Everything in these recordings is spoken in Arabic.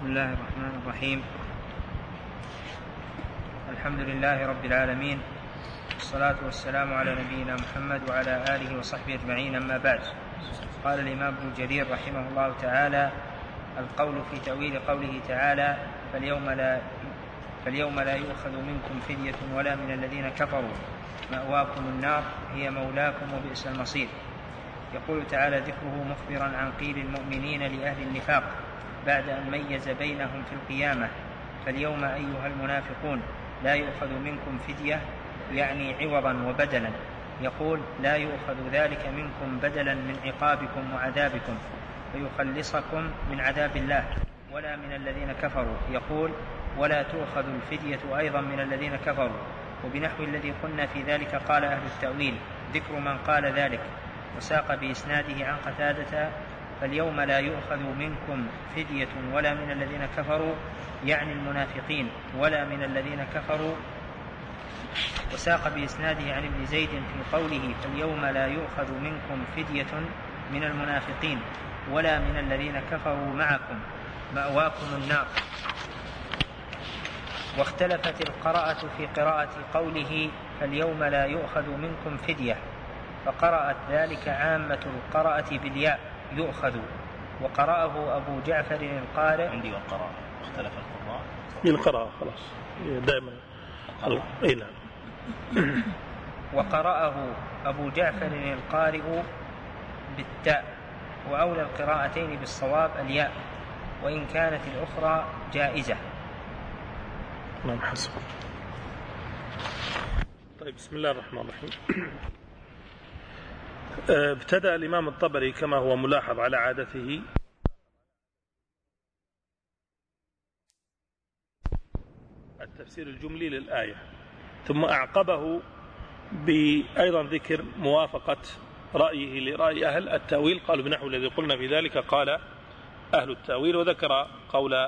بسم الله الرحمن الرحيم. الحمد لله رب العالمين، والصلاة والسلام على نبينا محمد وعلى آله وصحبه أجمعين، أما بعد. قال الإمام ابن جرير رحمه الله تعالى: القول في تأويل قوله تعالى: فاليوم لا يؤخذ منكم فدية ولا من الذين كفروا مأواكم النار هي مولاكم وبئس المصير. يقول تعالى ذكره مخبرا عن قيل المؤمنين لأهل النفاق بعد أن ميز بينهم في القيامة: فاليوم أيها المنافقون لا يؤخذ منكم فدية، يعني عوضا وبدلا. يقول: لا يؤخذ ذلك منكم بدلا من عقابكم وعذابكم فيخلصكم من عذاب الله، ولا من الذين كفروا. يقول: ولا تؤخذ الفدية أيضا من الذين كفروا. وبنحو الذي قلنا في ذلك قال أهل التأويل: ذكر من قال ذلك. وساق بإسناده عن قتادة: فاليوم لا يؤخذ منكم فدية ولا من الذين كفروا، يعني المنافقين، ولا من الذين كفروا. وساق بإسناده عن ابن زيد في قوله: فاليوم لا يؤخذ منكم فدية من المنافقين ولا من الذين كفروا معكم مأواكم النار. واختلفت القراءة في قراءة قوله: فاليوم لا يؤخذ منكم فدية، فقرأت ذلك عامة القراءة بالياء يؤخذ، وقرأه أبو جعفر القارئ. عندي والقراءة اختلف القراء بالقراءة خلاص دائما إلى وقرأه أبو جعفر القارئ بالتاء، وأولى القراءتين بالصواب الياء، وإن كانت الأخرى جائزة. نعم حسب. طيب، بسم الله الرحمن الرحيم. ابتدأ الإمام الطبري كما هو ملاحظ على عادته التفسير الجملي للآية، ثم أعقبه بأيضا ذكر موافقة رأيه لرأي أهل التأويل، قالوا بنحو الذي قلنا في ذلك قال أهل التأويل، وذكر قول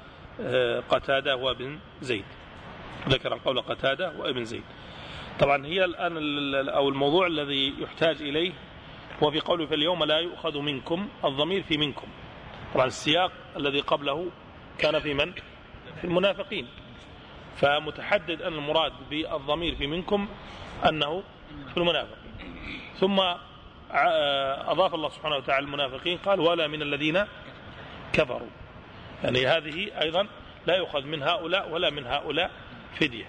قتادة وابن زيد، ذكر قول قتادة وابن زيد. طبعا هي الآن أو الموضوع الذي يحتاج إليه هو في قوله: فاليوم لا يؤخذ منكم، الضمير في منكم. طبعا السياق الذي قبله كان في من؟ في المنافقين، فمتحدد أن المراد بالضمير في منكم أنه في المنافقين. ثم أضاف الله سبحانه وتعالى المنافقين قال: ولا من الذين كفروا، يعني هذه أيضا لا يؤخذ من هؤلاء ولا من هؤلاء فدية.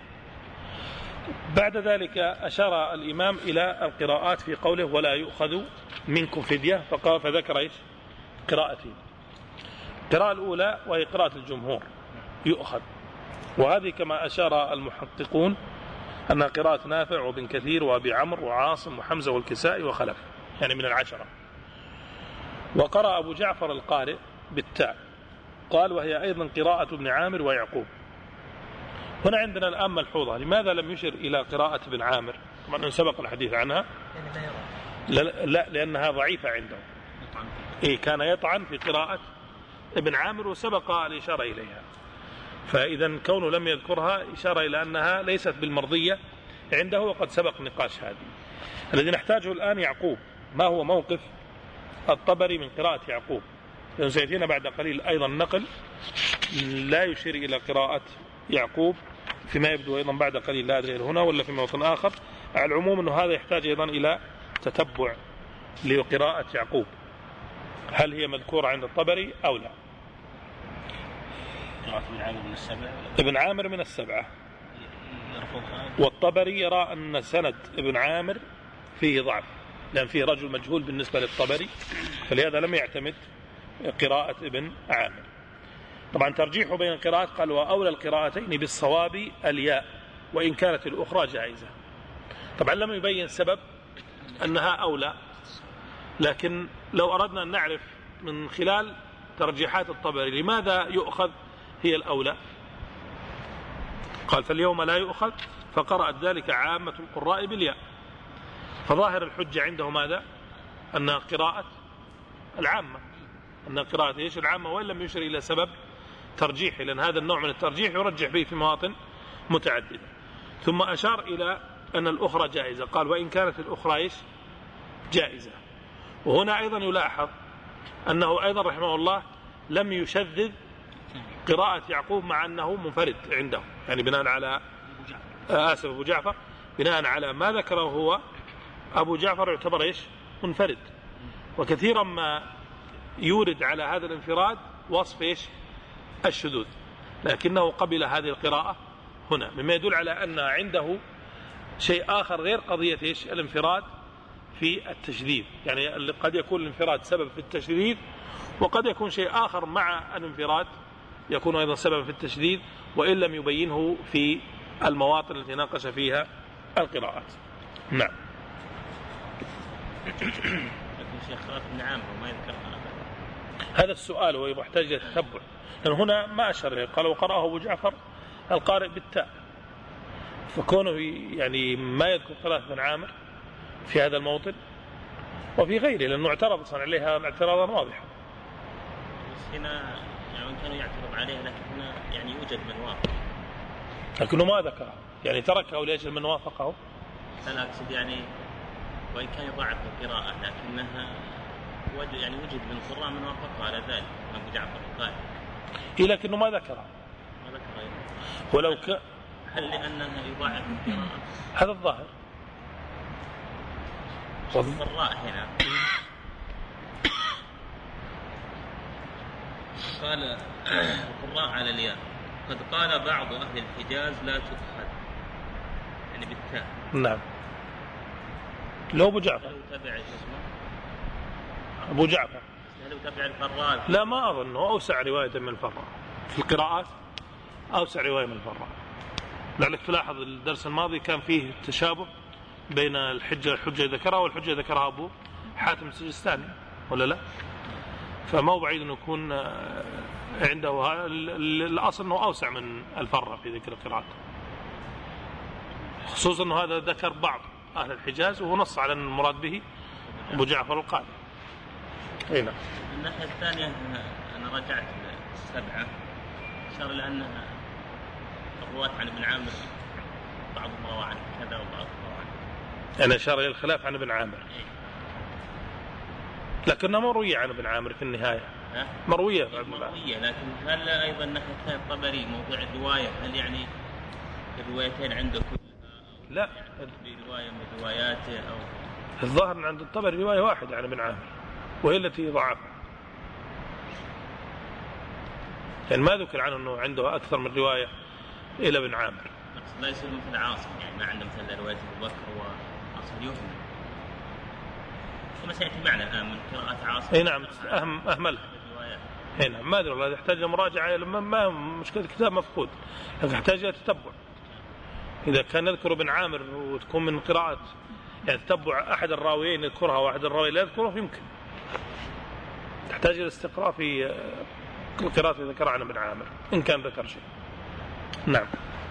بعد ذلك أشار الإمام إلى القراءات في قوله: ولا يؤخذ منكم فدية، فذكر إيش؟ قراءتين. القراءة الأولى وهي قراءة الجمهور يؤخذ، وهذه كما أشار المحققون أنها قراءة نافع وابن كثير وأبي عمرو وعاصم وحمزة والكسائي وخلف، يعني من العشرة. وقرأ أبو جعفر القارئ بالتاء، قال: وهي أيضا قراءة ابن عامر ويعقوب. هنا عندنا الآن ملحوظة: لماذا لم يشر إلى قراءة ابن عامر؟ طبعا سبق الحديث عنها. لا، لأنها ضعيفة عنده. كان يطعن في قراءة ابن عامر وسبق الإشارة إليها، فإذا كونه لم يذكرها إشارة إلى أنها ليست بالمرضية عنده، وقد سبق نقاش هذه. الذي نحتاجه الآن يعقوب، ما هو موقف الطبري من قراءة يعقوب؟ لأنه سيأتينا بعد قليل أيضا نقل لا يشير إلى قراءة يعقوب فيما يبدو أيضا بعد قليل، لا أدري هنا ولا في موطن آخر. على العموم أنه هذا يحتاج أيضا إلى تتبع لقراءة يعقوب، هل هي مذكورة عند الطبري أو لا. ابن عامر من السبعة، والطبري يرى أن سند ابن عامر فيه ضعف، لأن فيه رجل مجهول بالنسبة للطبري، فلهذا لم يعتمد قراءة ابن عامر. طبعا ترجيح بين القراءات قال: وأولى القراءتين بالصواب الياء، وإن كانت الأخرى جائزة. طبعا لم يبين سبب أنها أولى، لكن لو أردنا أن نعرف من خلال ترجيحات الطبري لماذا يؤخذ هي الأولى، قال: فاليوم لا يؤخذ، فقرأت ذلك عامة القراء بالياء. فظاهر الحجة عنده ماذا؟ أنها قراءة العامة، أنها قراءة إيش؟ العامة، وإن لم يشر إلى سبب ترجيحي، لأن هذا النوع من الترجيح يرجح به في مواطن متعددة. ثم أشار إلى أن الأخرى جائزة، قال: وإن كانت الأخرى إيش؟ جائزة. وهنا أيضا يلاحظ أنه أيضا رحمه الله لم يشذذ قراءة يعقوب مع أنه منفرد عنده، يعني بناء على أبو جعفر بناء على ما ذكره هو أبو جعفر يعتبر إيش؟ منفرد. وكثيرا ما يورد على هذا الانفراد وصف إيش؟ الشذوذ، لكنه قبل هذه القراءة هنا، مما يدل على أن عنده شيء آخر غير قضية إيش؟ الانفراد في التشذيذ. يعني قد يكون الانفراد سبب في التشذيذ، وقد يكون شيء آخر مع الانفراد يكون أيضا سبب في التشذيذ، وإن لم يبينه في المواطن التي ناقش فيها القراءات. نعم. لكن شيخ خلاف بن عامر وما يذكر هذا السؤال ويحتاج إلى تتبع، لأن هنا ما أشر إليه، قال وقرأه أبو جعفر القارئ بالتاء، فكونه يعني ما يذكر قراءة بن عامر في هذا الموطن وفي غيره، لأنه اعترض عليها اعتراضا واضحا. بس هنا يعني كانوا يعترض عليها، لكن هنا يعني يوجد من وافق، لكنه ما ذكره، يعني تركه ليش من وافقه؟ لا أقصد يعني وإن كان يضاعف القراءة لكنها يعني وجد من القراء من وافقه على ذلك، أبو جعفر القارئ. إيه لكنه ما ذكره. ولو هل لأنها يضاعف القراءة؟ هذا الظاهر. القراء هنا قال القراء على الياء، قد قال بعض أهل الحجاز لا تؤخذ يعني بالتاء. نعم. لو أبو جعفر تبع أبو جعفر لو تبع الفراء، لا ما أظنه أوسع رواية من الفراء في القراءات، أوسع رواية من الفراء. لعلك تلاحظ الدرس الماضي كان فيه تشابه بين الحجة ذكرها والحجة ذكرها أبو حاتم السجستاني ولا لا؟ فما بعيد أن يكون عنده الأصل أنه أوسع من الفراء في ذكر القراءات، خصوصا أنه هذا ذكر بعض أهل الحجاز وهو نص على المراد به أبو جعفر القارئ. هنا الناحية الثانية أنا رجعت السبعة أشار لأنها الرواة عن ابن عامر بعضهم روى عن كذا وبعضهم روى عن كذا، أنا أشار إلى الخلاف عن ابن عامر، لكنها مروية عن ابن عامر في النهاية. مروية لكن هل أيضا الناحية الثانية الطبري موضوع الرواية، هل يعني الروايتين عنده كلها لا برواية من رواياته أو الظاهر عند الطبري رواية واحدة عن ابن عامر وهي التي ضعفها، يعني ما ذكر عنه أنه عنده أكثر من رواية إلى ابن عامر. لا يصير مثل عاصم، يعني ما عنده مثل رواية أبو بكر وعاصم يوهم، وما سيأتي معنا الآن من قراءة عاصم. أي نعم أهملها. هنا ما أدري والله يحتاج مراجعة، ما مشكلة الكتاب مفقود، لكن يحتاج إلى تتبع. إذا كان نذكر ابن عامر وتكون من قراءة يعني تتبع أحد الراويين يذكرها وأحد الراويين لا يذكرها يمكن، تحتاج إلى استقراء في القراءة إذا ذكر عن ابن عامر إن كان ذكر شيء. نعم.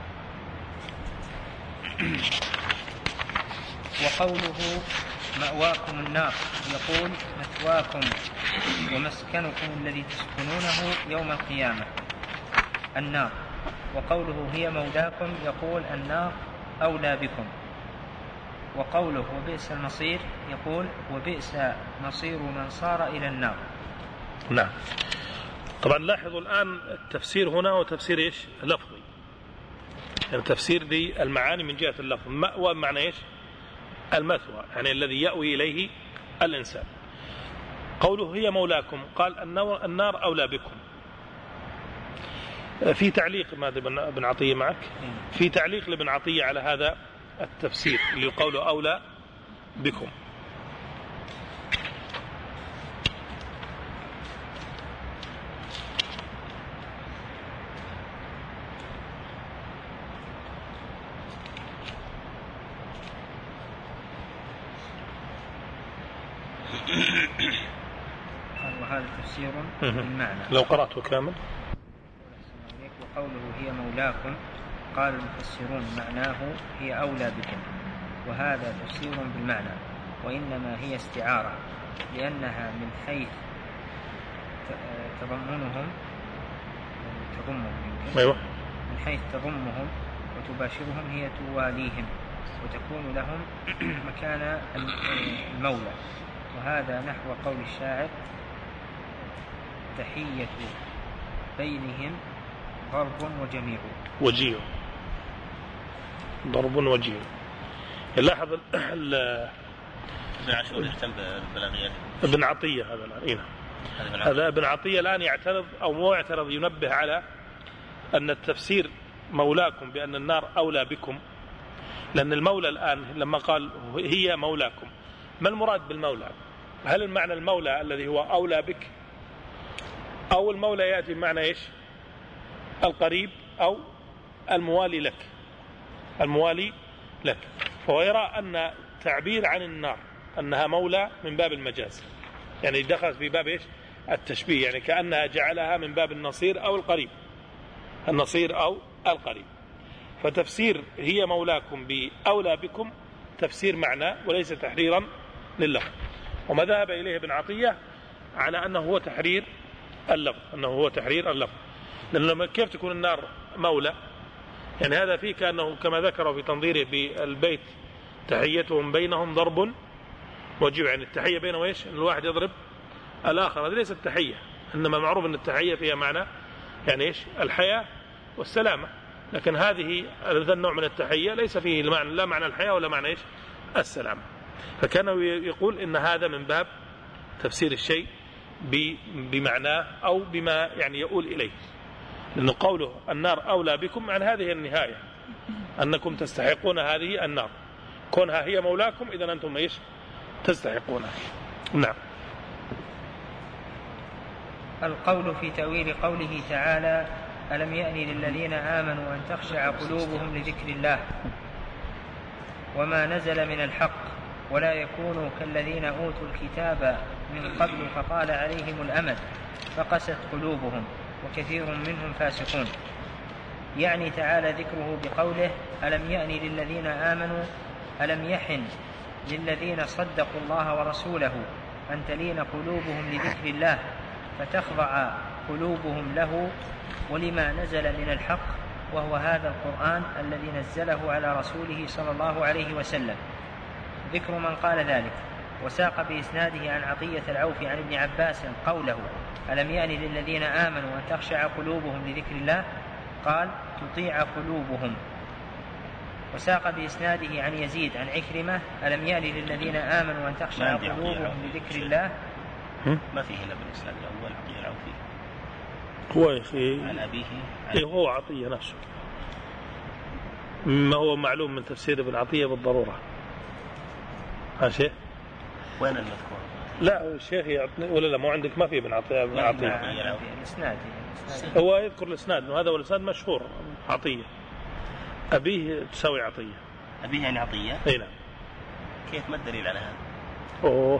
وقوله مأواكم النار، يقول مثواكم ومسكنكم الذي تسكنونه يوم القيامة النار. وقوله هي مولاكم، يقول النار أولى بكم. وقوله وبئس المصير، يقول وبئس مصير من صار إلى النار. نعم. طبعا لاحظوا الآن التفسير هنا وتفسير إيش؟ لفظي، يعني تفسير للمعاني من جهة اللفظ. مأوى معنى إيش؟ المثوى، يعني الذي يأوي إليه الإنسان. قوله هي مولاكم، قال النار أولى بكم. في تعليق ماذا ابن عطية معك؟ في تعليق لابن عطية على هذا التفسير اللي قوله أولى بكم. وهذا تفسير بالمعنى. لو قرأته كامل. وقوله هي مولاكم، قال المفسرون معناه هي أولى بكم، وهذا تفسير بالمعنى، وإنما هي استعارة، لأنها من حيث تضمهم أيوة. من حيث تضمهم وتباشرهم هي تواليهم وتكون لهم مكان المولى. وهذا نحو قول الشاعر بينهم ضرب وجميع. وجيع، ضرب وجيع. لاحظ ابن عاشور يهتم بالبلاغيات. ابن عطية هذا ابن عطية الآن يعترض أو مو يعترض، ينبه على أن التفسير مولاكم بأن النار أولى بكم، لأن المولى الآن لما قال هي مولاكم، ما المراد بالمولى؟ هل المعنى المولى الذي هو أولى بك، أو المولى يأتي بمعنى إيش؟ القريب أو الموالي لك، الموالي لك. فهو يرى أن تعبير عن النار أنها مولى من باب المجاز، يعني دخلت في باب إيش؟ التشبيه، يعني كأنها جعلها من باب النصير أو القريب، النصير أو القريب. فتفسير هي مولاكم بأولى بكم تفسير معنى وليس تحريرا لللفظ. وما ذهب إليه ابن عطية على أنه هو تحرير اللفظ، أنه هو تحرير اللفظ، لأنه كيف تكون النار مولى؟ يعني هذا فيه كأنه كما ذكروا في تنظيره بالبيت تحيتهم بينهم ضرب وجيع، يعني التحية بينهم إيش؟ أن الواحد يضرب الآخر، هذه ليست التحية، إنما معروف أن التحية فيها معنى يعني إيش؟ الحياة والسلامة، لكن هذه هذا النوع من التحية ليس فيه لا معنى الحياة ولا معنى إيش؟ السلامة. فكان يقول إن هذا من باب تفسير الشيء بمعناه أو بما يعني يقول إليه، لأنه قوله النار أولى بكم عن هذه النهاية، أنكم تستحقون هذه النار، كونها هي مولاكم إذن أنتم إيش؟ تستحقونها. نعم. القول في تأويل قوله تعالى ألم يأن للذين آمنوا أن تخشع قلوبهم لذكر الله وما نزل من الحق ولا يكونوا كالذين أوتوا الكتاب من قبل فطال عليهم الأمد فقست قلوبهم وكثير منهم فاسقون. يعني تعالى ذكره بقوله ألم يأن للذين آمنوا، ألم يحن للذين صدقوا الله ورسوله أن تلين قلوبهم لذكر الله فتخضع قلوبهم له ولما نزل من الحق وهو هذا القرآن الذي نزله على رسوله صلى الله عليه وسلم. ذكر من قال ذلك. وساق بإسناده عن عطية العوف عن ابن عباس قوله ألم يأن للذين آمنوا أن تخشع قلوبهم لذكر الله، قال تطيع قلوبهم. وساق بإسناده عن يزيد عن عكرمة ألم يأن للذين آمنوا أن تخشع قلوبهم لذكر الله. ما فيه إلا بالإسناد الأول عطية العوفي هو يا أخي عن أبيه هو عطية نفسه، ما هو معلوم من تفسير ابن عطية بالضرورة. ها شيخ وين المذكور؟ لا الشيخ يعطني ولا لا؟ مو عندك ما في ابن عطية؟ ابن عطية الإسناد هو يذكر الإسناد، وهذا هو الإسناد مشهور عطية، أبيه تساوي عطية، أبيه يعني عطية. أي نعم. كيف ما الدليل على هذا؟ أوه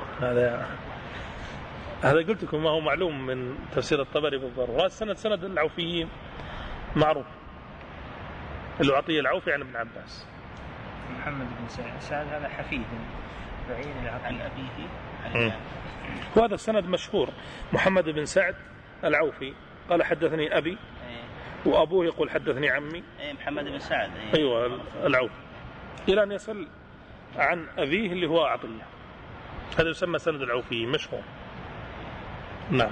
هذا قلت لكم ما هو معلوم من تفسير الطبري بالضرورة. سند العوفيين معروف، اللي عطية العوفي عن ابن عباس. محمد بن سعد هذا حفيد بعين العطية عن أبيه وهذا السند مشهور. محمد بن سعد العوفي قال حدثني أبي، وأبوه يقول حدثني عمي. محمد بن سعد أيوة العوفي، إلى أن يصل عن أبيه اللي هو عطية. هذا يسمى سند العوفي مشهور. نعم.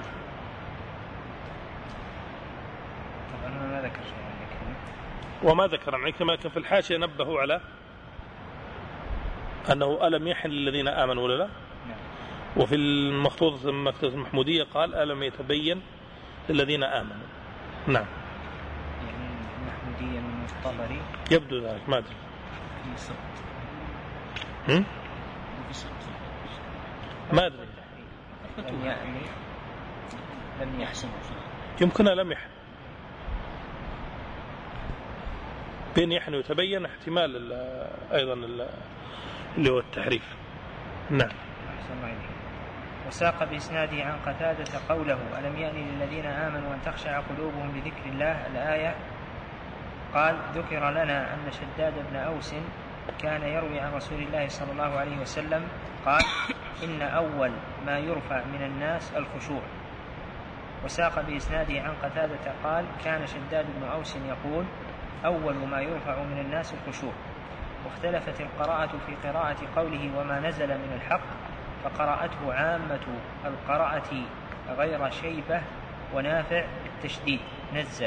طبعا ما ذكر شيء عن عكرمة، وما ذكر عن عكرمة، لكن في الحاشية نبهوا على أنه ألم يحن للذين آمنوا ولا لا. نعم. وفي المخطوطة المحمودية قال ألم يتبين للذين آمنوا. نعم. يعني المحمودية من الطبري يبدو ذلك، ما أدري. ما أدري. لم يحسن، يمكن لم يحن، بين يحن ويتبين احتمال أيضا اللي هو التحريف. نعم. وساق بإسناده عن قتادة قوله ألم يأن للذين آمنوا أن تخشع قلوبهم لذكر الله الآية، قال ذكر لنا أن شداد بن أوس كان يروي عن رسول الله صلى الله عليه وسلم قال إن أول ما يرفع من الناس الخشوع. وساق بإسناده عن قتادة قال كان شداد بن أوس يقول أول ما يرفع من الناس الخشوع. واختلفت القراءة في قراءة قوله وما نزل من الحق، فقرأته عامة القراءة غير شيبة ونافع بالتشديد نزل،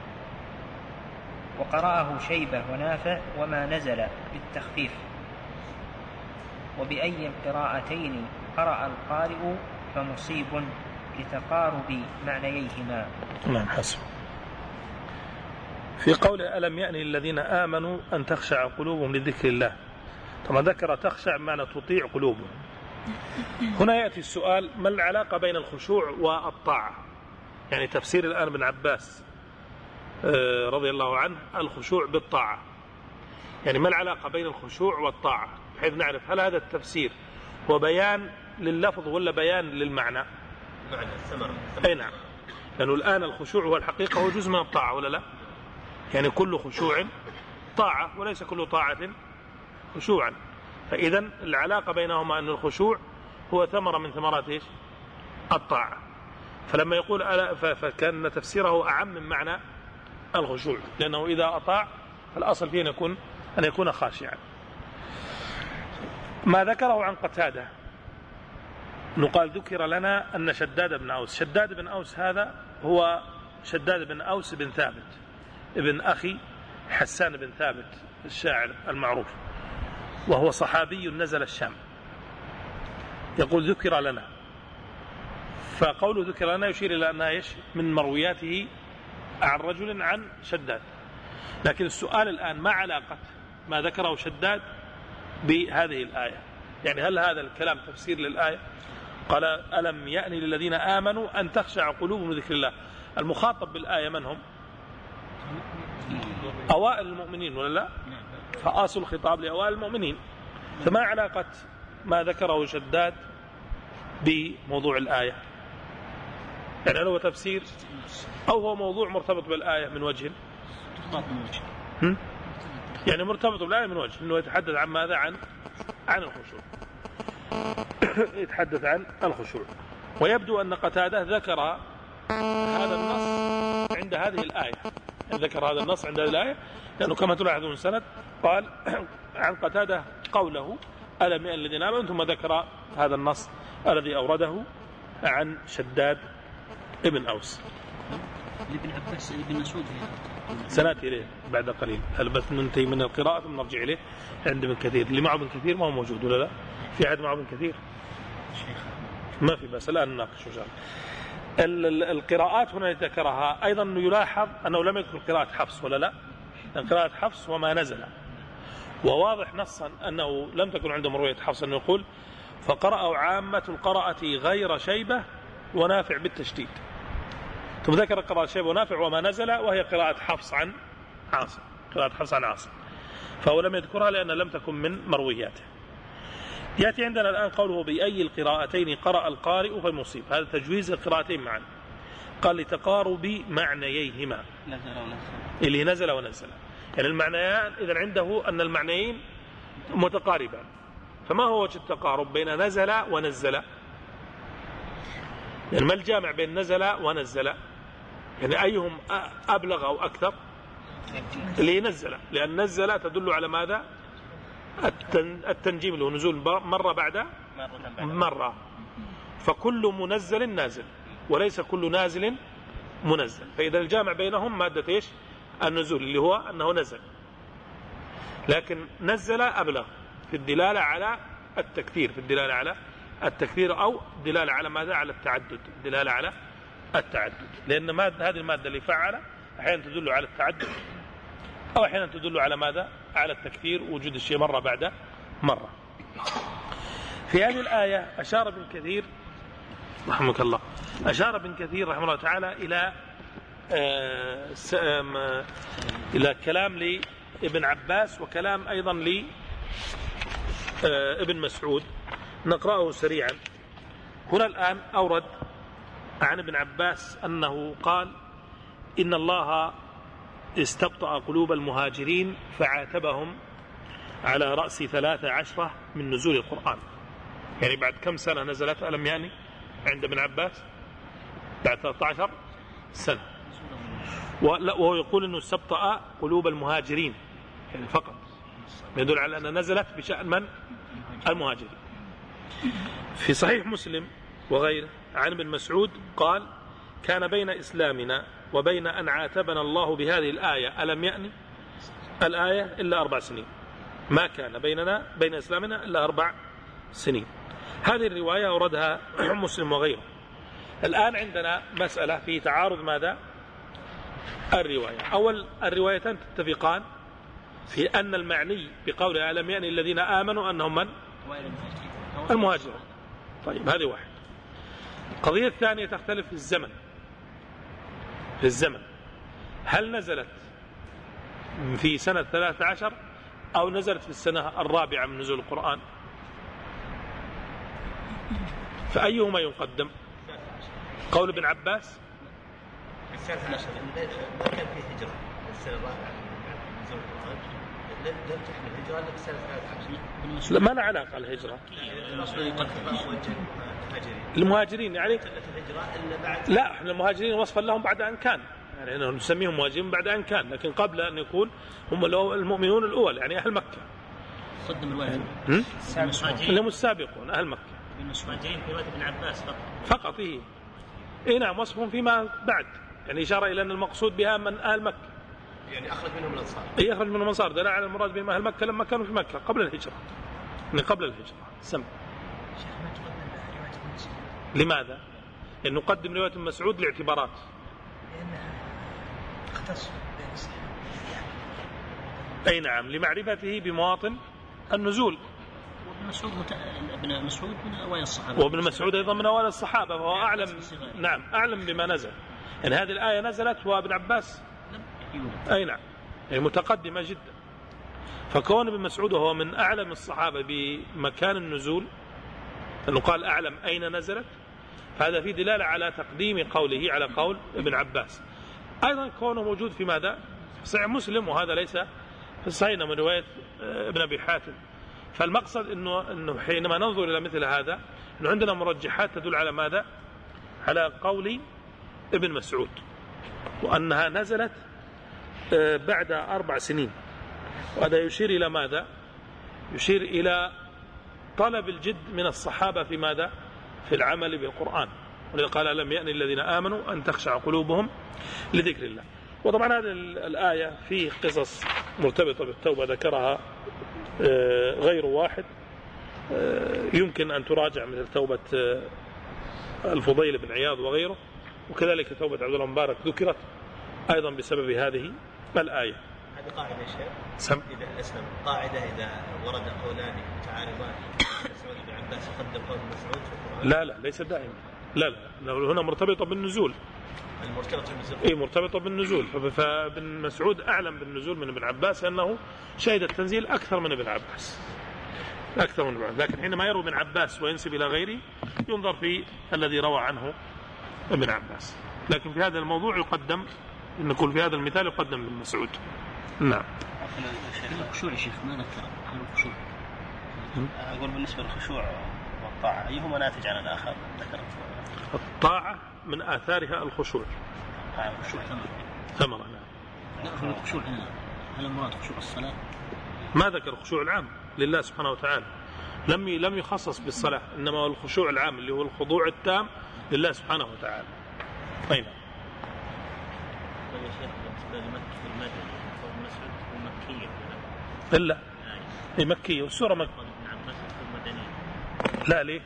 وقرأه شيبة ونافع وما نزل بالتخفيف. وبأي القراءتين قرأ القارئ فمصيب لتقارب معنييهما. نعم حسب. في قوله ألم يأن للذين آمنوا أن تخشع قلوبهم لذكر الله، ثم ذكر تخشع معنى تطيع قلوبهم. هنا يأتي السؤال: ما العلاقة بين الخشوع والطاعة؟ يعني تفسير الآن ابن عباس رضي الله عنه الخشوع بالطاعة، يعني ما العلاقة بين الخشوع والطاعة، بحيث نعرف هل هذا التفسير هو بيان لللفظ ولا بيان للمعنى؟ أي نعم، لأنه الآن الخشوع هو الحقيقة هو جزء من الطاعة ولا لا؟ يعني كل خشوع طاعة وليس كل طاعة خشوعا، فإذا العلاقة بينهما أن الخشوع هو ثمرة من ثمرات إيش؟ الطاعة. فلما يقول فكان تفسيره أعم من معنى الخشوع، لأنه إذا أطاع فالأصل فيه أن يكون خاشعا. ما ذكره عن قتادة نقال ذكر لنا أن شداد بن أوس هذا هو شداد بن أوس بن ثابت ابن أخي حسان بن ثابت الشاعر المعروف، وهو صحابي نزل الشام. يقول ذكر لنا، فقوله ذكر لنا يشير إلى أنها إيش؟ من مروياته عن رجل عن شداد. لكن السؤال الآن ما علاقة ما ذكره شداد بهذه الآية؟ يعني هل هذا الكلام تفسير للآية؟ قال ألم يأن للذين آمنوا أن تخشع قلوبهم لذكر الله. المخاطب بالآية من هم؟ أوائل المؤمنين ولا لا؟ فأصل الخطاب لأوائل المؤمنين. فما علاقة ما ذكره شداد بموضوع الآية؟ يعني هل هو تفسير أو هو موضوع مرتبط بالآية من وجه؟ يعني مرتبط بالآية من وجه أنه يتحدث عن ماذا؟ عن الخشوع. يتحدث عن الخشوع. ويبدو أن قتادة ذكر هذا النص عند هذه الآية، ذكر هذا النص عند هذه الآية، لأنه كما تلاحظون سند قال عن قتادة قوله ألم يأن للذين آمنوا، ثم ذكر هذا النص الذي أورده عن شداد ابن أوس. ابن عباس ابن مسعود سنأتي إليه بعد قليل. هل بس ننتهي من القراءة ثم نرجع إليه عند ابن كثير. اللي معه ابن كثير ما هو موجود ولا لا؟ في أحد معه ابن كثير؟ ما في، بس الآن نناقش إن شاء الله. القراءات هنا ذكرها أيضا يلاحظ أنه لم يذكر قراءة حفص ولا لا؟ قراءة حفص وما نزل، وواضح نصا أنه لم تكن عندهم رؤية حفص، أنه يقول فقرأوا عامة القراءة غير شيبة ونافع بالتشديد، ثم ذكر قراءة شيبة ونافع وما نزل، وهي قراءة حفص عن عاصم، قراءة حفص عن عاصم، فهو لم يذكرها لأن لم تكن من مروياته. يأتي عندنا الآن قوله بأي القراءتين قرأ القارئ فالمصيب، هذا تجويز القراءتين معا، قال لتقارب معنييهما اللي نزل ونزل، يعني المعنيان إذن عنده أن المعنيين متقاربان. فما هو وجه التقارب بين نزل ونزل؟ يعني ما الجامع بين نزل ونزل؟ يعني أيهم أبلغ أو أكثر؟ اللي نزل، لأن نزل تدل على ماذا؟ التنجيم له نزول مرة بعد مرة، فكل منزل نازل وليس كل نازل منزل، فإذا الجامع بينهم مادة إيش؟ النزول، اللي هو أنه نزل. لكن نزل أبلغ في الدلالة على التكثير، في الدلالة على التكثير، أو دلالة على ماذا؟ على التعدد، دلالة على التعدد، لأن هذه المادة اللي فعل أحيانا تدل على التعدد أو أحيانا تدل على ماذا؟ على التكثير، وجود الشيء مرة بعد مرة. في هذه الآية أشار ابن كثير رحمك الله، أشار ابن كثير رحمه الله تعالى إلى كلام لابن عباس وكلام أيضا لابن مسعود، نقرأه سريعا. هنا الآن أورد عن ابن عباس أنه قال إن الله استبطأ قلوب المهاجرين فعاتبهم على رأس 13 من نزول القرآن. يعني بعد كم سنة نزلت ألم يعني عند ابن عباس؟ بعد 13 سنة. وهو يقول أنه استبطأ قلوب المهاجرين يعني فقط، يدل على أن نزلت بشأن من؟ المهاجرين. في صحيح مسلم وغيره عن ابن مسعود قال كان بين إسلامنا وبين أن عاتبنا الله بهذه الآية ألم يأني الآية إلا 4 سنين، ما كان بيننا بين إسلامنا إلا 4 سنين. هذه الرواية أوردها مسلم وغيره. الآن عندنا مسألة في تعارض ماذا؟ الرواية. أول الروايتان تتفقان في أن المعني بقول ألم يأني الذين آمنوا أنهم من؟ المهاجرون. طيب هذه واحد. القضية الثانية تختلف في الزمن. في الزمن هل نزلت في سنة 13 أو نزلت في السنة 4 من نزول القرآن؟ فأيهما يقدم؟ قول ابن عباس السنة 13 ما كان في هجرة. السنة 4 من نزول القرآن لم تحمل الهجرة إلا في السنة 13. ما له علاقة الهجرة. المهاجرين يعني لا، احنا المهاجرين وصفا لهم بعد أن كان، يعني نسميهم مهاجرين بعد أن كان، لكن قبل أن يكون هم المؤمنون الأول يعني أهل مكة. قدم الواحد اللي هم السابقون أهل مكة. المهاجرين في وقت ابن عباس فقط إيه نعم وصفهم فيما بعد، يعني إشارة إلى أن المقصود بها من أهل مكة، يعني أخرج منهم الأنصار. يخرج منهم الأنصار، دل على المراد بهم أهل مكة لما كانوا في مكة قبل الهجرة، من قبل الهجرة. سم. لماذا؟ لأن نقدم رواية ابن مسعود لاعتبارات. أي نعم، لمعرفته بمواطن النزول. ابن مسعود من أوائل الصحابة، وابن مسعود أيضا من أوائل الصحابة، فهو أعلم. نعم أعلم بما نزل، يعني هذه الآية نزلت وابن عباس أي نعم يعني متقدمة جدا. فكون ابن مسعود وهو من أعلم الصحابة بمكان النزول، أنه قال أعلم أين نزلت، فهذا فيه دلالة على تقديم قوله على قول ابن عباس. أيضا كونه موجود في ماذا؟ صحيح مسلم، وهذا ليس في الصحيح من رواية ابن أبي حاتم. فالمقصد إنه حينما ننظر إلى مثل هذا إنه عندنا مرجحات تدل على ماذا؟ على قول ابن مسعود، وأنها نزلت بعد 4 سنين. وهذا يشير إلى ماذا؟ يشير إلى طلب الجد من الصحابة في ماذا؟ في العمل بالقرآن. ولذا قال ألم يأن الذين آمنوا أن تخشع قلوبهم لذكر الله. وطبعا هذه الآية فيه قصص مرتبطة بالتوبة ذكرها غير واحد، يمكن أن تراجع مثل توبة الفضيل بن عياض وغيره، وكذلك توبة عبد الله مبارك ذكرت أيضا بسبب هذه الآية. هذه قاعدة يا شيخ، إذا أسلم قاعدة إذا ورد قولان متعارضان مسعود بن عباس يقدم قول مسعود في القرآن. لا ليس دائما، لا هنا مرتبطة بالنزول. المرتبطة بالنزول. إيه مرتبطة بالنزول. فابن مسعود أعلم بالنزول من ابن عباس، أنه شهد التنزيل أكثر من ابن عباس، أكثر من ابن عباس. لكن حينما يروي ابن عباس وينسب إلى غيره ينظر في الذي روى عنه ابن عباس. لكن في هذا الموضوع يقدم، نقول في هذا المثال يقدم ابن مسعود. نعم. الخشوع يا شيخ ما نذكر عن الخشوع. أقول بالنسبة للخشوع والطاعة أيهما ناتج عن الآخر؟ الطاعة من آثارها الخشوع. الخشوع ثمرة. نعم. الخشوع هنا هل المراد خشوع الصلاة؟ ما ذكر الخشوع العام لله سبحانه وتعالى، لم يخصص بالصلاة، إنما هو الخشوع العام اللي هو الخضوع التام لله سبحانه وتعالى. أين؟ إلا هي مكية والسورة مكية. لا ليه؟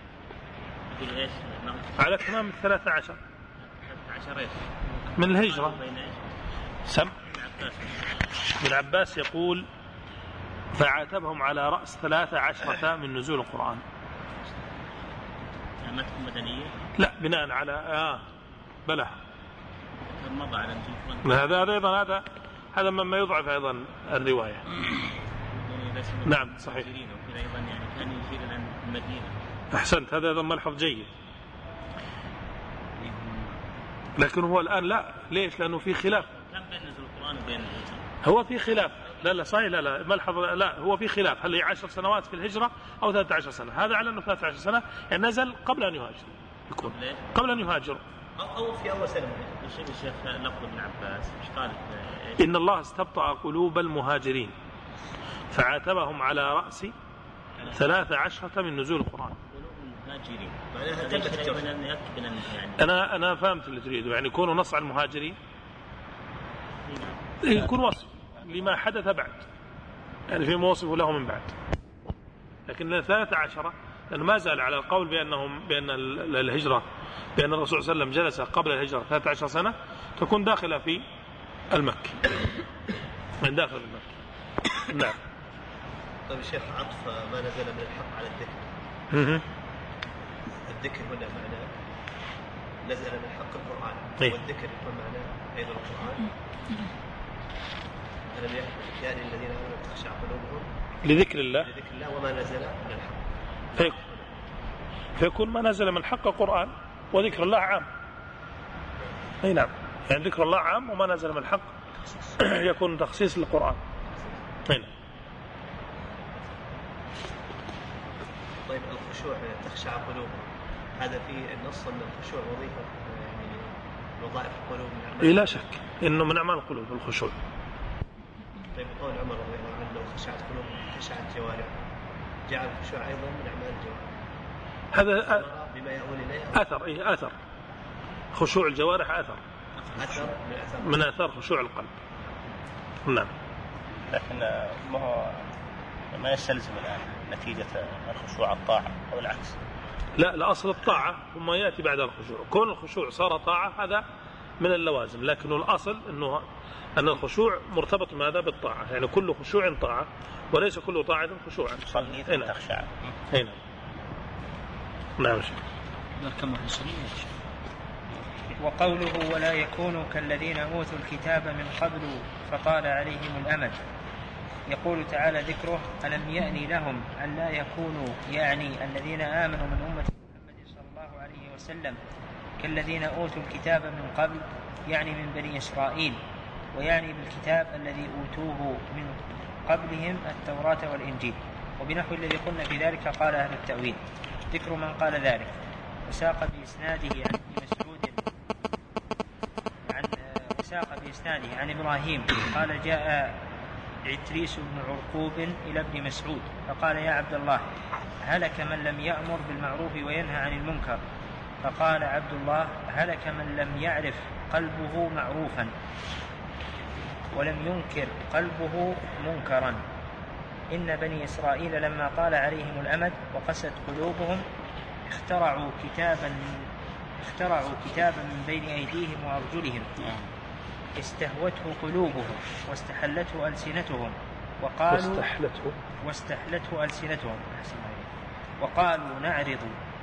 على تمام 13 من الهجرة. سم ابن عباس يقول فعاتبهم على رأس 13 من نزول القرآن. مدنية؟ لا بناء على بلى مضى على هذا أيضا هذا مما يضعف أيضا الرواية. نعم صحيح. يعني كان يشير إلى المدينة. أحسنت، هذا أيضا ملحظ جيد. لكن هو الآن لا، ليش؟ لأنه في خلاف. كم بين نزول القرآن وبين الهجرة؟ هو في خلاف. لا صحيح، لا ملحظ، لا هو في خلاف، هل هي 10 سنوات في الهجرة أو 13 سنة؟ هذا على أنه 13 سنة يعني نزل قبل أن يهاجر، يكون قبل أن يهاجر أو في أول سنة. الشيخ لفظ ابن عباس إيش قال؟ إن الله استبطأ قلوب المهاجرين فعاتبهم على رأس 13 من نزول القرآن. مهاجرين معناها تمت الجرح. يعني أنا فهمت اللي تريده، يعني يكون نص على المهاجرين يكون وصف لما حدث بعد، يعني في موصف له من بعد. لكن 13 لأنه ما زال على القول بأن الهجرة، بأن الرسول صلى الله عليه وسلم جلس قبل الهجرة 13 سنة، تكون داخلة في المكي، من داخل المكي. نعم. طيب الشيخ، عطف ما نزل من الحق على الذكر. الذكر هنا معناه نزل من الحق القرآن، والذكر يكون معناه أيضا القرآن. ألم يعني الذين آمنوا تخشع قلوبهم لذكر الله وما نزل من الحق. فيكون ما نزل من الحق القرآن، وذكر الله عام. أي نعم، يعني ذكر الله عام، وما نزل من الحق يكون تخصيص للقرآن. هنا. طيب الخشوع تخشع قلوبهم، هذا في النص أن الخشوع وظيفة يعني وظائف القلوب من أعمال. لا شك إنه من أعمال القلوب الخشوع. طيب قول عمر رضي الله عنه لو خشعت قلوبهم خشعت جوارح، جعل الخشوع أيضا من أعمال الجوارح. هذا بما يؤول إليه أثر خشوع الجوارح، أثر من أثر خشوع القلب. نعم. لكن ما يستلزم الآن نتيجة الخشوع الطاعة أو العكس. لا، أصل الطاعة ثم يأتي بعد الخشوع. كون الخشوع صار طاعة هذا من اللوازم، لكن الأصل أن الخشوع مرتبط ماذا بالطاعة، يعني كل خشوع طاعة وليس كل طاعة خشوعا. صلي تخشع. هنا. نعم. وقوله ولا يكونوا كالذين أوتوا الكتاب من قبل فطال عليهم الأمد، يقول تعالى ذكره ألم يأن لهم أن لا يكونوا، يعني الذين آمنوا من أمة محمد صلى الله عليه وسلم، كالذين أوتوا الكتاب من قبل، يعني من بني إسرائيل، ويعني بالكتاب الذي أوتوه من قبلهم التوراة والإنجيل. وبنحو الذي قلنا في ذلك قال أهل التأويل. ذكر من قال ذلك وساق بإسناده عن إبراهيم قال جاء عتريس بن عرقوب إلى ابن مسعود فقال يا عبد الله هلك من لم يأمر بالمعروف وينهى عن المنكر. فقال عبد الله هلك من لم يعرف قلبه معروفا ولم ينكر قلبه منكرا. إن بني إسرائيل لما طال عليهم الأمد وقست قلوبهم اخترعوا كتابا من بين أيديهم وأرجلهم استهوته قلوبهم واستحلته ألسنتهم وقالوا نعرض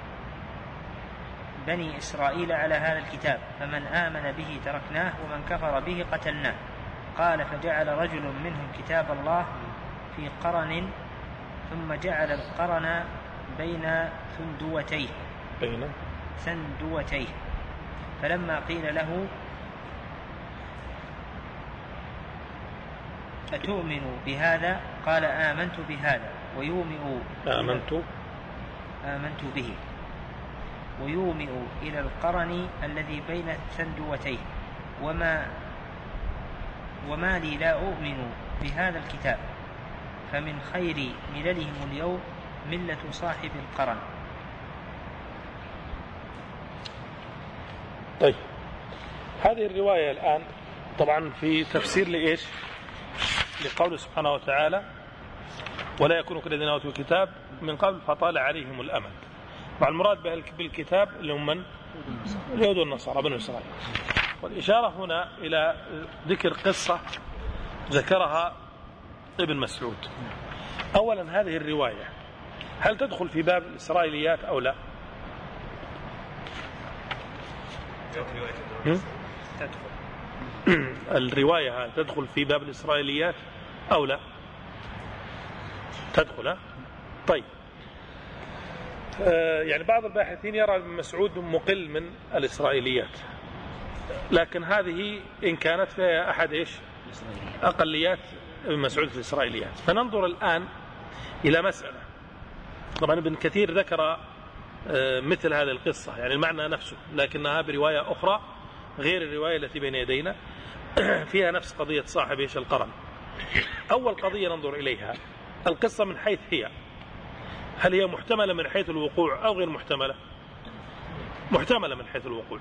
بني إسرائيل على هذا الكتاب فمن آمن به تركناه ومن كفر به قتلناه. قال فجعل رجل منهم كتاب الله في قرن ثم جعل القرن بين ثندوتيه فلما قيل له أتؤمن بهذا قال آمنت بهذا آمنت به ويومئ إلى القرن الذي بين الثندوتين وما لي لا أؤمن بهذا الكتاب فمن خير مللهم اليوم ملة صاحب القرن. طيب هذه الرواية الآن طبعا في تفسير لإيش؟ لقوله سبحانه وتعالى ولا يكونوا كالذين أوتوا الكتاب من قبل فطال عليهم الأمد. مع المراد بالكتاب اللي هم من اليهود والنصارى بنو إسرائيل. والإشارة هنا إلى ذكر قصة ذكرها ابن مسعود. أولا هذه الرواية هل تدخل في باب الإسرائيليات أو لا؟ الرواية هل تدخل في باب الإسرائيليات أو لا؟ تدخل. طيب يعني بعض الباحثين يرى ابن مسعود مقل من الإسرائيليات، لكن هذه إن كانت فيها أحد إيش أقليات ابن مسعود في الإسرائيليات. فننظر الآن إلى مسألة. طبعا ابن كثير ذكر مثل هذه القصة يعني المعنى نفسه، لكنها برواية أخرى غير الرواية التي بين يدينا فيها نفس قضية صاحب إيش القرن. أول قضية ننظر إليها القصة من حيث هي. هل هي محتملة من حيث الوقوع أو غير محتملة؟ محتملة من حيث الوقوع،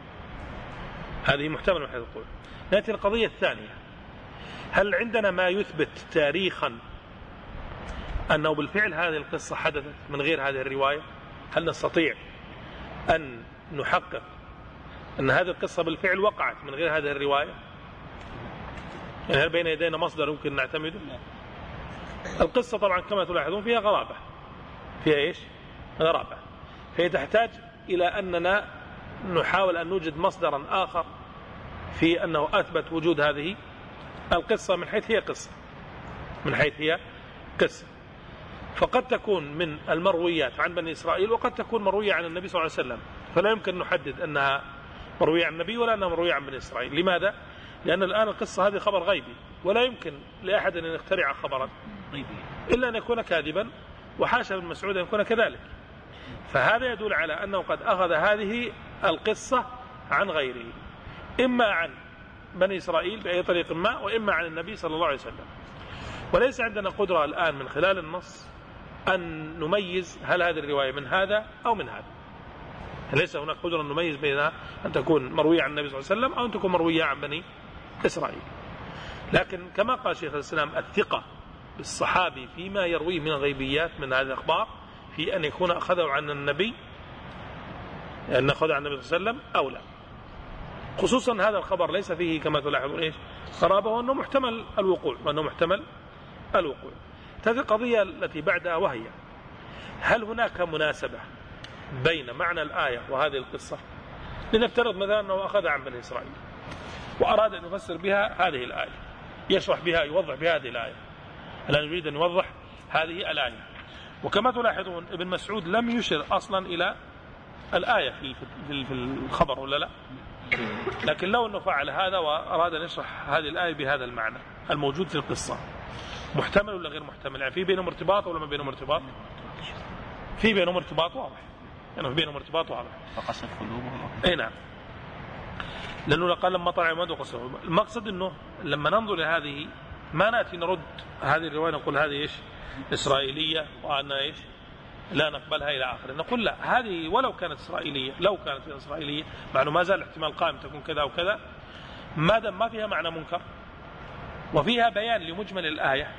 هذه محتملة من حيث الوقوع. نأتي القضية الثانية، هل عندنا ما يثبت تاريخا أنه بالفعل هذه القصة حدثت من غير هذه الرواية؟ هل نستطيع أن نحقق أن هذه القصة بالفعل وقعت من غير هذه الرواية؟ يعني هل بين يدينا مصدر يمكن نعتمده؟ القصة طبعا كما تلاحظون فيها غرابة، فيها إيش؟ غرابة، فهي تحتاج إلى أننا نحاول أن نوجد مصدرا آخر في أنه أثبت وجود هذه القصة من حيث هي قصة، من حيث هي قصة. فقد تكون من المرويات عن بني إسرائيل وقد تكون مروية عن النبي صلى الله عليه وسلم، فلا يمكن نحدد أنها مروية عن النبي ولا أنها مروية عن بني إسرائيل. لماذا؟ لأن الآن القصة هذه خبر غيبي، ولا يمكن لأحد أن يخترع خبرا إلا أن يكون كاذبا، وحاشا ابن مسعود أن يكون كذلك. فهذا يدل على أنه قد أخذ هذه القصة عن غيره، إما عن بني إسرائيل بأي طريق ما، وإما عن النبي صلى الله عليه وسلم. وليس عندنا قدرة الآن من خلال النص أن نميز هل هذه الرواية من هذا أو من هذا. ليس هناك قدرة أن نميز بينها أن تكون مروية عن النبي صلى الله عليه وسلم أو أن تكون مروية عن بني إسرائيل. لكن كما قال شيخ الإسلام، الثقة بالصحابي فيما يرويه من الغيبيات من هذه الأخبار في أن يكون أخذه عن النبي، أن أخذه عن النبي صلى الله عليه وسلم أو لا. خصوصا هذا الخبر ليس فيه كما تلاحظون إيش غرابة، وأنه محتمل الوقوع، وأنه محتمل الوقوع. هذه القضية التي بعدها، وهي هل هناك مناسبة بين معنى الآية وهذه القصة؟ لنفترض مثلا أنه أخذ عن بني إسرائيل وأراد أن يفسر بها هذه الآية، يشرح بها، يوضح بها هذه الآية. الآن يريد أن يوضح هذه الآية. وكما تلاحظون ابن مسعود لم يشر أصلا إلى الآية في الخبر، ولا لا؟ لكن لو أنه فعل هذا وأراد أن يشرح هذه الآية بهذا المعنى الموجود في القصة، محتمل ولا غير محتمل؟ يعني في بينهم ارتباط ولا ما بينهم ارتباط؟ في بينهم ارتباط واضح، يعني في بينهم ارتباط واضح. فقست قلوبهم. اي نعم، لأنه قال لما طلع المد وقصر. المقصد أنه لما ننظر لهذه ما نأتي نرد هذه الرواية نقول هذه إيش إسرائيلية وأنا إيش لا نقبلها إلى آخره. نقول لا، هذه ولو كانت إسرائيلية، لو كانت إسرائيلية مع أنه ما زال احتمال قائم تكون كذا وكذا، ما دام ما فيها معنى منكر وفيها بيان لمجمل الآية،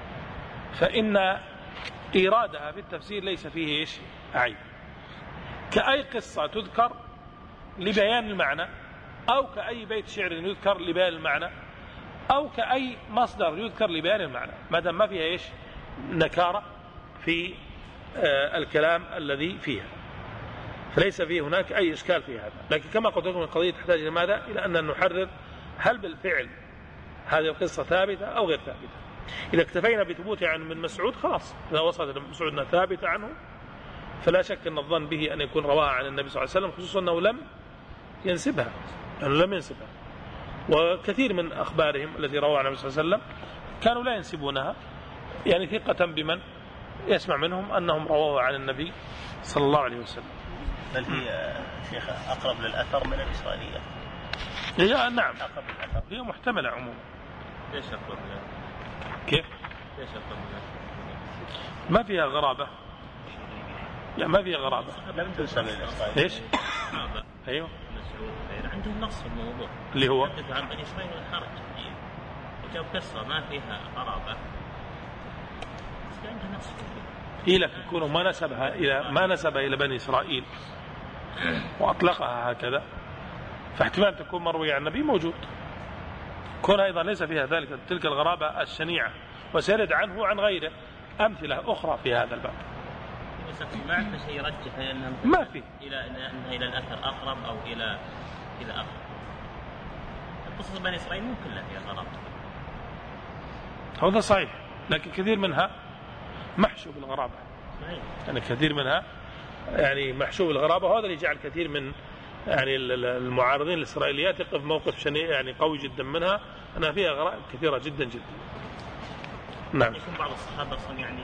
فإن إيرادها في التفسير ليس فيه إيش عيب. كأي قصة تذكر لبيان المعنى، أو كأي بيت شعر يذكر لبيان المعنى، أو كأي مصدر يذكر لبيان المعنى، ما دام ما فيها إيش نكارة في الكلام الذي فيها، فليس فيه هناك أي إشكال في هذا. لكن كما قلت لكم القضية تحتاج إلى ماذا؟ إلى أن نحرر هل بالفعل هذه القصة ثابتة أو غير ثابتة. إذا اكتفينا بثبوتها عن من مسعود خلاص، إذا وصلت ابن مسعود أنها ثابتة عنه فلا شك أن الظن به أن يكون رواها عن النبي صلى الله عليه وسلم، خصوصا أنه لم ينسبها، أنه لم ينسبها. وكثير من أخبارهم التي روى عن النبي صلى الله عليه وسلم كانوا لا ينسبونها، يعني ثقة بمن يسمع منهم أنهم رواه عن النبي صلى الله عليه وسلم. بل هي شيخ أقرب للأثر من الإسرائيلية. هي نعم هي محتملة عموما. ليش أقرب لها؟ كيف؟ ليش أقرب لها؟ ما فيها غرابة، لا ما فيها غرابة. لم تنسب للإسرائيلية. إيش؟ أيوه عندهم نص في الموضوع اللي هو عن بني إسرائيل والحرج، وجاب قصة ما فيها غرابة بس عنده نص. إيه لكن يكونوا ما نسبها إلى بني إسرائيل وأطلقها هكذا، فاحتمال تكون مروية عن النبي موجود، كون أيضا ليس فيها ذلك تلك الغرابة الشنيعة، وسيرد عنه عن غيره أمثلة أخرى في هذا الباب. ما عندنا شيء يرجح أنها ما في إلى الأثر أقرب أو إلى أقرب. قصص بني إسرائيل مو كلها فيها غرابة. هذا صحيح، لكن كثير منها محشو بالغرابة. يعني كثير منها يعني محشو بالغرابة، وهذا اللي جعل كثير من يعني المعارضين الإسرائيليات يقف موقف شنيع يعني قوي جدا منها، أنها فيها غرائب كثيرة جدا جدا. نعم. يكون بعض الصحابة أصلا يعني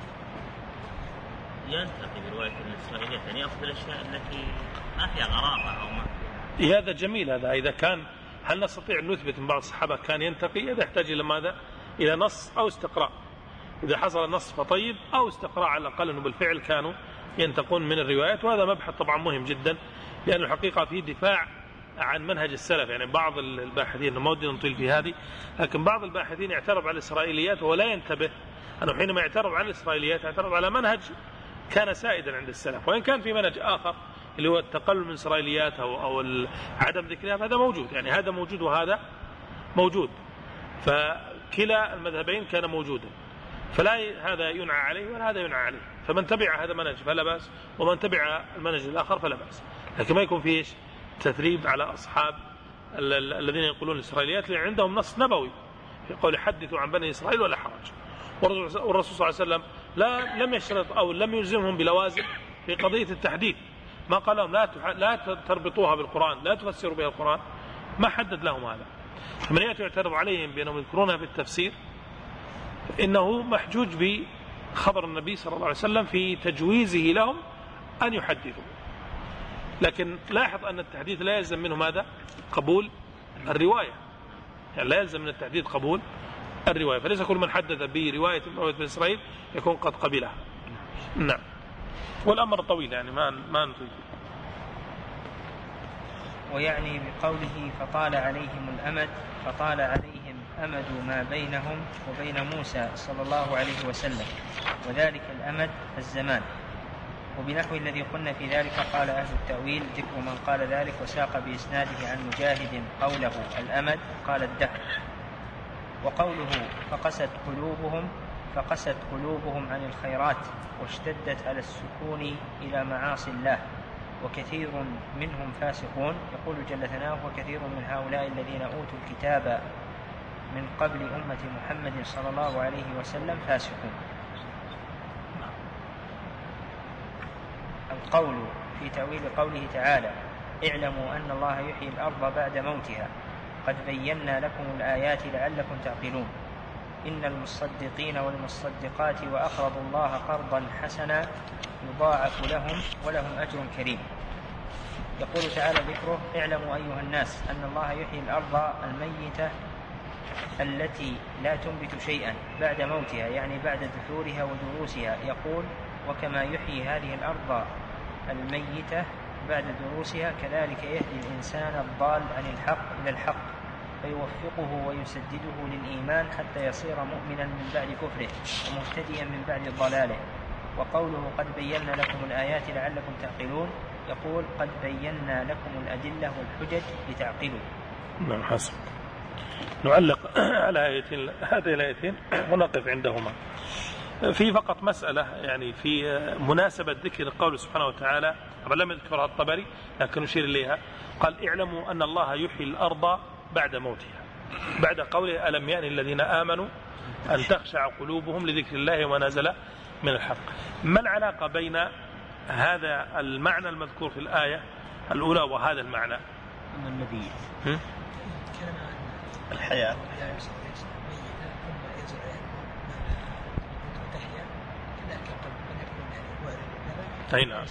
ينتقي برواية الإسرائيلية، يعني يأخذ الأشياء التي ما فيها غرابة أو ما فيها. هذا جميل. هذا إذا كان هل نستطيع أن نثبت أن بعض الصحابة كان ينتقي؟ هذا يحتاج إلى ماذا؟ إلى نص أو استقراء. إذا حصل النص فطيب، أو استقراء على الأقل أنه بالفعل كانوا ينتقون من الروايات. وهذا مبحث طبعا مهم جدا، لأن الحقيقة فيه دفاع عن منهج السلف. يعني بعض الباحثين، ما ودي نطيل في هذه، لكن بعض الباحثين يعترض على الإسرائيليات ولا ينتبه أنه حينما يعترض على الإسرائيليات يعترض على منهج كان سائدا عند السلف، وإن كان في منهج آخر اللي هو التقلل من الإسرائيليات أو عدم ذكرها، فهذا موجود. يعني هذا موجود وهذا موجود، فكلا المذهبين كان موجودا، فلا هذا ينعى عليه ولا هذا ينعى عليه. فمن تبع هذا المنهج فلا بأس، ومن تبع المنهج الآخر فلا بأس، لكن ما يكون فيه تثريب على أصحاب الذين يقولون الإسرائيليات، لأن عندهم نص نبوي في قول حدثوا عن بني إسرائيل ولا حرج. والرسول صلى الله عليه وسلم لم يشرط أو لم يلزمهم بلوازم في قضية التحديث، ما قال لهم لا تربطوها بالقرآن، لا تفسروا بها القرآن، ما حدد لهم هذا. فمن يأتي يعترض عليهم بأنهم يذكرونها في التفسير إنه محجوج بخبر النبي صلى الله عليه وسلم في تجويزه لهم أن يحدثوا. لكن لاحظ أن التحديث لا يلزم منه ماذا؟ قبول الرواية، يعني لا يلزم من التحديث قبول الرواية، فليس كل من حدث برواية بني إسرائيل يكون قد قبلها. نعم. والأمر طويل يعني ما نطيل. ويعني بقوله فطال عليهم الأمد، فطال عليهم أمد ما بينهم وبين موسى صلى الله عليه وسلم، وذلك الأمد الزمان. وبنحو الذي قلنا في ذلك قال أهل التأويل ذكر من قال ذلك، وساق بإسناده عن مجاهد قوله الأمد قال الدهر. وقوله فقست قلوبهم عن الخيرات واشتدت على السكون إلى معاصي الله، وكثير منهم فاسقون. يقول جل ثناؤه وكثير من هؤلاء الذين أوتوا الكتاب من قبل أمة محمد صلى الله عليه وسلم فاسقون. القول في تأويل قوله تعالى اعلموا أن الله يحيي الأرض بعد موتها قد بينا لكم الآيات لعلكم تعقلون. إن المصدقين والمصدقات وأقرضوا الله قرضا حسنا يضاعف لهم ولهم أجر كريم. يقول تعالى ذكره اعلموا أيها الناس أن الله يحيي الأرض الميتة التي لا تنبت شيئا بعد موتها، يعني بعد دثورها ودروسها. يقول وكما يحيي هذه الأرض الميتة بعد دروسها كذلك يهدي الإنسان الضال عن الحق إلى الحق فيوفقه ويسدده للإيمان حتى يصير مؤمنا من بعد كفره ومهتديا من بعد ضلاله. وقوله قد بينا لكم الآيات لعلكم تعقلون، يقول قد بينا لكم الأدلة والحجج لتعقلوا. نعم حسن. نعلق على هذه الآيتين ونقف عندهما. في فقط مسألة يعني في مناسبة ذكر قوله سبحانه وتعالى، لم يذكرها الطبري لكن نشير إليها، قال اعلموا أن الله يحيي الأرض بعد موتها، بعد قوله ألم يأن الذين آمنوا أن تخشع قلوبهم لذكر الله وما نزل من الحق. ما العلاقة بين هذا المعنى المذكور في الآية الأولى وهذا المعنى؟ أن النبي الحياة نعم.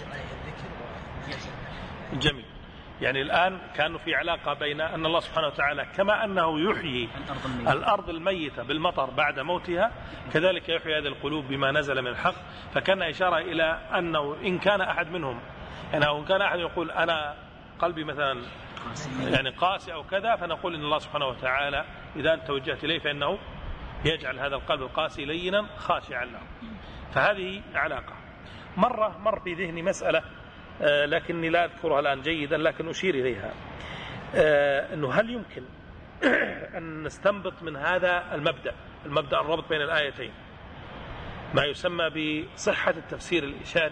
جميل. يعني الآن كانوا في علاقة بين أن الله سبحانه وتعالى كما أنه يحيي الأرض الميتة بالمطر بعد موتها كذلك يحيي هذه القلوب بما نزل من الحق. فكان إشارة إلى أنه إن كان أحد منهم يعني أو إن كان أحد يقول أنا قلبي مثلا يعني قاسي أو كذا، فنقول إن الله سبحانه وتعالى إذا أنت توجهت إليه فإنه يجعل هذا القلب القاسي لينا خاشعا له. فهذه علاقة. مر في ذهني مسألة لكني لا أذكرها الآن جيدا لكن أشير إليها، أنه هل يمكن أن نستنبط من هذا المبدأ الربط بين الآيتين ما يسمى بصحة التفسير الإشاري؟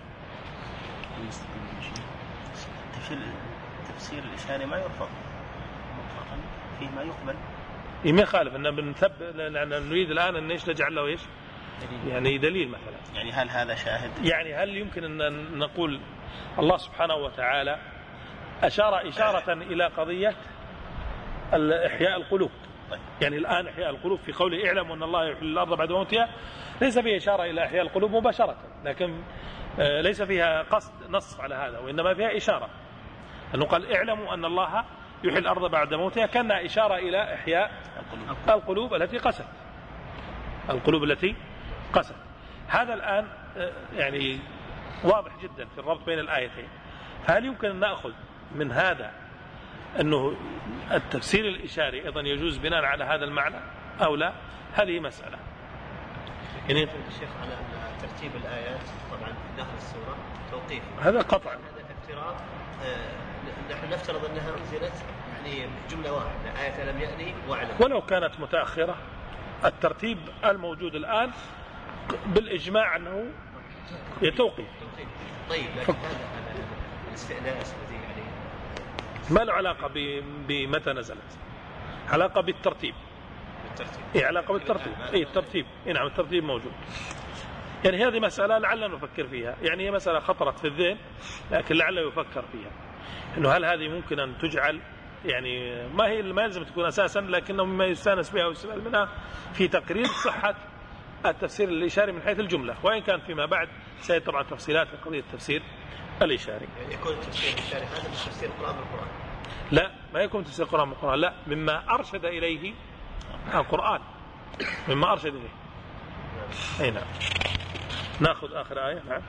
التفسير الإشاري ما يرفض مطلقا، فيه ما يقبل. ما يخالف أن لأن نريد الآن أن نجعل له إيش يعني دليل مثلا. يعني هل هذا شاهد؟ يعني هل يمكن أن نقول الله سبحانه وتعالى أشار إشارة إلى قضية إحياء القلوب؟ يعني الآن إحياء القلوب في قوله اعلموا أن الله يحيي الأرض بعد موتها ليس فيها إشارة إلى إحياء القلوب مباشرة، لكن ليس فيها قصد نص على هذا، وإنما فيها إشارة أنه قال اعلموا أن الله يحيي الأرض بعد موتها، كان إشارة إلى إحياء القلوب التي قست، القلوب التي قسم. هذا الآن يعني واضح جدا في الربط بين الآيتين. فهل يمكن أن نأخذ من هذا أنه التفسير الإشاري أيضا يجوز بناء على هذا المعنى أو لا؟ هذه مسألة. يعني الشيخ على ترتيب الآيات طبعا في داخل السورة توقيف، هذا قطع، هذا افتراض. نحن نفترض أنها أنزلت يعني جملة واحدة، آية لم يأني وأعلم، ولو كانت متأخرة الترتيب الموجود الآن بالإجماع أنه يتوقف. طيب لكن هذا الاستئناس الذي يعني ما له علاقة بمتى نزلت، علاقة بالترتيب. إيه علاقة بالترتيب. إيه الترتيب، إيه نعم الترتيب موجود. يعني هذه مسألة لعلنا نفكر فيها، يعني هي مسألة خطرت في الذهن لكن لعله يفكر فيها، إنه هل هذه ممكن أن تجعل يعني ما يلزم تكون أساسا، لكنه مما يستانس بها ويستفاد منها في تقرير صحة التفسير الإشاري من حيث الجملة، وإن كان فيما بعد سيأتي طبعا تفصيلات في قضية التفسير الإشاري. يعني يكون التفسير الإشاري هذا مش تفسير القرآن بالقرآن؟ لا، ما يكون تفسير القرآن بالقرآن، لا، مما أرشد إليه القرآن، مما أرشد إليه. أي نعم. نأخذ آخر آية. نعم.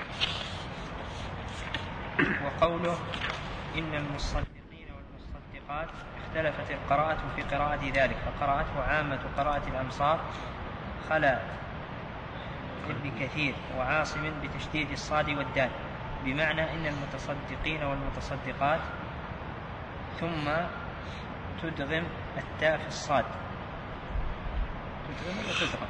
وقوله إن المصدقين والمصدقات اختلفت القراءة في قراءة ذلك، فقراءته عامة قراءة الأمصار خلا ابن كثير وعاصم بتشديد الصاد والدال، بمعنى إن المتصدقين والمتصدقات، ثم تدغم التاء في الصاد، تدغم ولا تدغم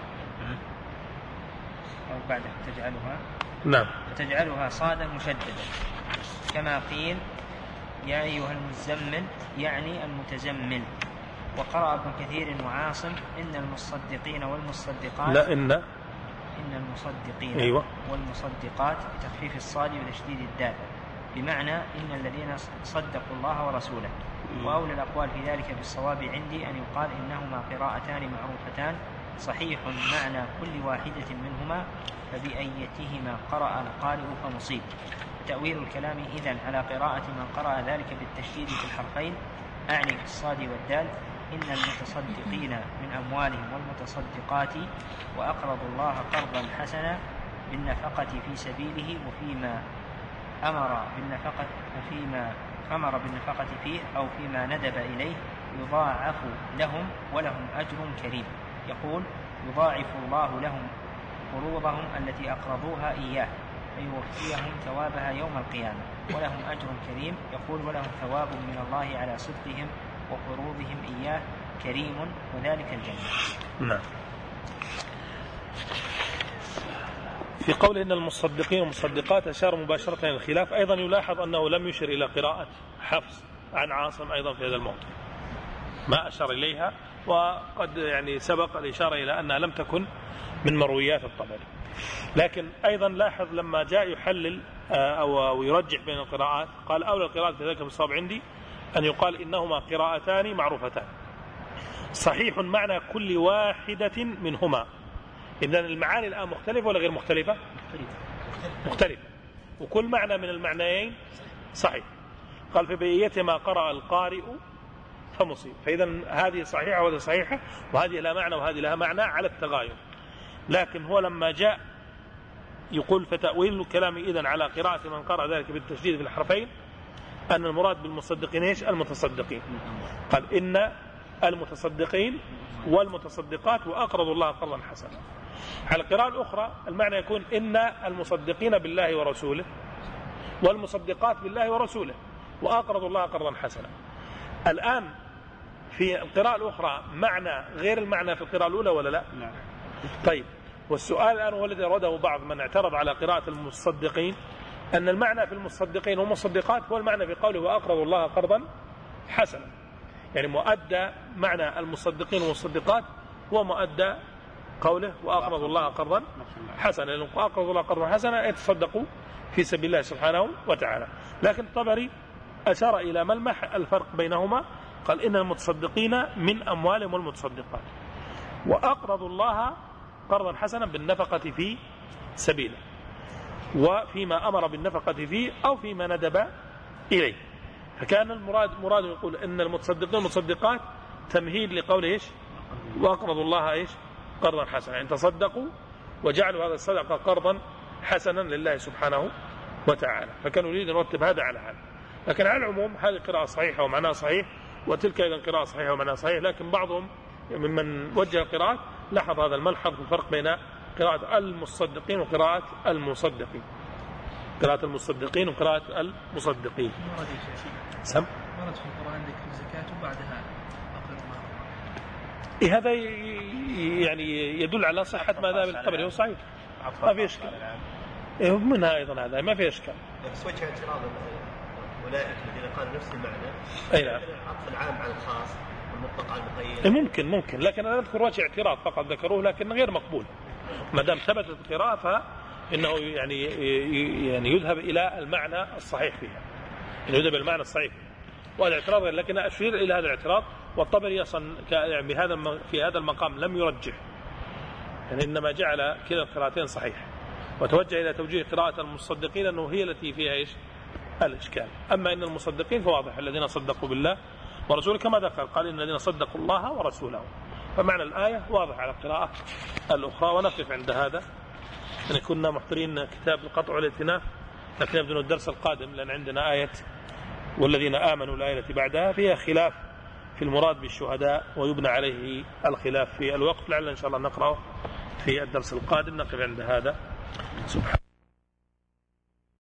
أو بعدها تجعلها، نعم، تجعلها صادا مشددا، كما قيل يا أيها المزمل يعني المتزمل. وقرأ ابن كثير وعاصم إن المصدقين والمصدقات، لا إن المصدقين أيوة والمصدقات بتخفيف الصاد وتشديد الدال، بمعنى إن الذين صدقوا الله ورسوله. وأولى الأقوال في ذلك بالصواب عندي أن يقال إنهما قراءتان معروفتان، صحيح معنى كل واحدة منهما، فبأيتهما قرأ القارئ فمصيب. تأويل الكلام إذن على قراءة من قرأ ذلك بالتشديد في الحرفين، أعني في الصاد والدال، إن المتصدقين من أموالهم والمتصدقات وأقرضوا الله قرضا حسنا بالنفقة في سبيله، وفيما أمر بالنفقة فيه أو فيما ندب إليه يضاعف لهم ولهم أجر كريم. يقول يضاعف الله لهم قروضهم التي أقرضوها إياه فيوفيهم ثوابها يوم القيامة ولهم أجر كريم. يقول ولهم ثواب من الله على صدقهم وقروضهم إياه كريم وذلك الجنة. نعم. في قوله إن المصدقين والمصدقات أشار مباشرة إلى الخلاف. أيضا يلاحظ أنه لم يشر إلى قراءة حفص عن عاصم أيضا في هذا الموضوع، ما أشار إليها، وقد يعني سبق الإشارة إلى أنها لم تكن من مرويات الطبري. لكن أيضا لاحظ لما جاء يحلل أو يرجح بين القراءات قال أولى القراءات في ذلك بالصواب عندي أن يقال إنهما قراءتان معروفتان، صحيح معنى كل واحدة منهما. إذن المعاني الآن مختلفة ولا غير مختلفة؟ مختلفة، وكل معنى من المعنيين صحيح. قال في بيتما قرأ القارئ فمصيب، فإذا هذه صحيحة وهذه صحيحة، وهذه لها معنى وهذه لها معنى على التغاير. لكن هو لما جاء يقول فتأويل الكلام إذن على قراءة من قرأ ذلك بالتشديد في الحرفين أن المراد بالمصدقين إيش؟ المتصدقين. قال إن المتصدقين والمتصدقات وأقرضوا الله قرضا حسنا. على القراءة الأخرى المعنى يكون إن المصدقين بالله ورسوله والمصدقات بالله ورسوله وأقرضوا الله قرضا حسنا. الآن في القراءة الأخرى معنى غير المعنى في القراءة الأولى ولا لا؟ نعم. طيب، والسؤال الآن هو الذي أراده بعض من اعترض على قراءة المصدقين أن المعنى في المصدقين والمصدقات هو المعنى في قوله وأقرضوا الله قرضا حسنا، يعني مؤدى معنى المصدقين والمصدقات هو مؤدى قوله وأقرضوا الله قرضا حسنا، لأنه أقرضوا الله قرضا حسنا يتصدقوا في سبيل الله سبحانه وتعالى. لكن الطبري أشار إلى ملمح الفرق بينهما، قال إن المتصدقين من أموالهم والمتصدقات وأقرضوا الله قرضا حسنا بالنفقة في سبيله وفيما أمر بالنفقة فيه أو فيما ندب إليه. فكان المراد يقول إن المتصدقين والمتصدقات تمهيد لقوله إيش؟ وأقرضوا الله إيش؟ قرضا حسنا، يعني تصدقوا وجعلوا هذا الصدقة قرضا حسنا لله سبحانه وتعالى، فكانوا يريد أن نرتب هذا على هذا. لكن على العموم هذه قراءة صحيحة ومعناها صحيح، وتلك أيضا قراءة صحيحة ومعناها صحيح، لكن بعضهم ممن وجه القراءات لاحظ هذا الملحظ في الفرق بين قراءة المصدقين وقراءة المصدقين، قراءة المصدقين وقراءة المصدقين. سم ورد في القرآن ذكر الزكاة وبعدها هذا يعني يدل على صحة ما ذهب الطبري، هو صحيح ما في إشكال منها أيضا، هذا ما في إشكال. بس وجه اعتراض أولئك الذين قالوا نفس المعنى، أي نعم، عطف العام على الخاص والمطلق على المقيد. ممكن، لكن أنا أذكر وجه اعتراض فقط ذكروه، لكن غير مقبول ما دام ثبتت القراءة، فإنه يعني يذهب إلى المعنى الصحيح فيها، إنه يذهب إلى المعنى الصحيح فيها. وهذا اعتراض، لكن أشير إلى هذا الاعتراض، والطبري أصلا في هذا المقام لم يرجح، يعني إنما جعل كلا القراءتين صحيح، وتوجه إلى توجيه قراءة المصدقين أنه هي التي فيها إيش الإشكال. أما إن المصدقين فواضح الذين صدقوا بالله ورسوله، كما ذكر قال إن الذين صدقوا الله ورسوله، فمعنى الآية واضح على القراءة الأخرى. ونقف عند هذا، يعني كنا محضرين كتاب القطع والائتلاف، لكن يبدو الدرس القادم، لأن عندنا آية والذين آمنوا الآية التي بعدها فيها خلاف في المراد بالشهداء، ويبنى عليه الخلاف في الوقف، لعل إن شاء الله نقرأه في الدرس القادم. نقف عند هذا. سبحان